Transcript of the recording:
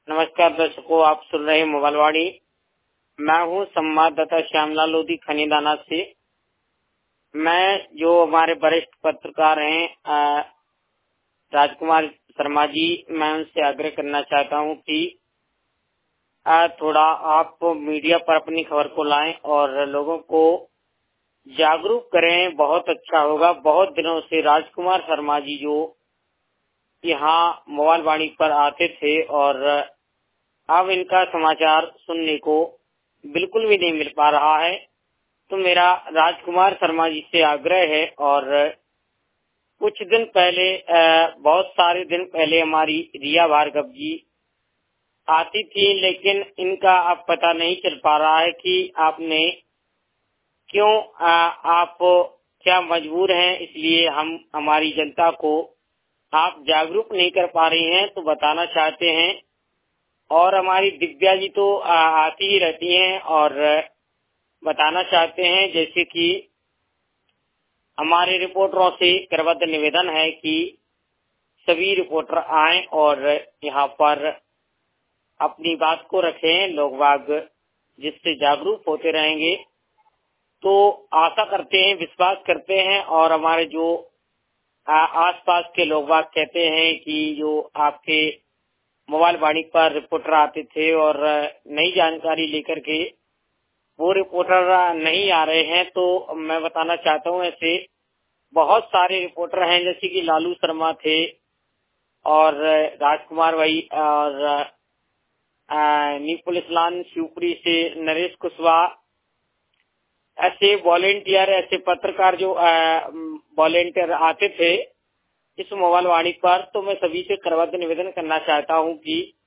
नमस्कार दर्शकों, आप सुन रहे हैं मोबाइल वाणी। मैं हूं संवाददाता श्यामलाल लोधी खनीदाना से। मैं जो हमारे वरिष्ठ पत्रकार हैं राजकुमार शर्मा जी, मैं उनसे आग्रह करना चाहता हूं कि थोड़ा आप मीडिया पर अपनी खबर को लाएं और लोगों को जागरूक करें। बहुत अच्छा होगा। बहुत दिनों से राजकुमार शर्मा जी जो यहाँ मोबाइल वाणी पर आते थे और अब इनका समाचार सुनने को बिल्कुल भी नहीं मिल पा रहा है। तो मेरा राजकुमार शर्मा जी से आग्रह है। और कुछ दिन पहले बहुत सारे दिन पहले हमारी रिया भार्गव जी आती थी, लेकिन इनका अब पता नहीं चल पा रहा है कि आपने क्यों आप क्या मजबूर हैं, इसलिए हम हमारी जनता को आप जागरूक नहीं कर पा रही हैं, तो बताना चाहते हैं। और हमारी दिव्या जी तो आती ही रहती हैं और बताना चाहते हैं, जैसे कि हमारे रिपोर्टरों से करबद्ध निवेदन है कि सभी रिपोर्टर आएं और यहाँ पर अपनी बात को रखें। लोग बाग जिससे जागरूक होते रहेंगे, तो आशा करते हैं, विश्वास करते हैं। और हमारे जो आसपास के लोग बाग कहते हैं कि जो आपके मोबाइल वाणी पर रिपोर्टर आते थे और नई जानकारी लेकर के वो रिपोर्टर नहीं आ रहे हैं, तो मैं बताना चाहता हूँ ऐसे बहुत सारे रिपोर्टर हैं, जैसे कि लालू शर्मा थे और राजकुमार भाई और निपुल इस्लाम शिवपुरी से नरेश कुशवाहा, ऐसे वॉलेंटियर, ऐसे पत्रकार जो वॉलेंटियर आते थे इस मोबाइल वाणी पर। तो मैं सभी से करबद्ध निवेदन करना चाहता हूँ कि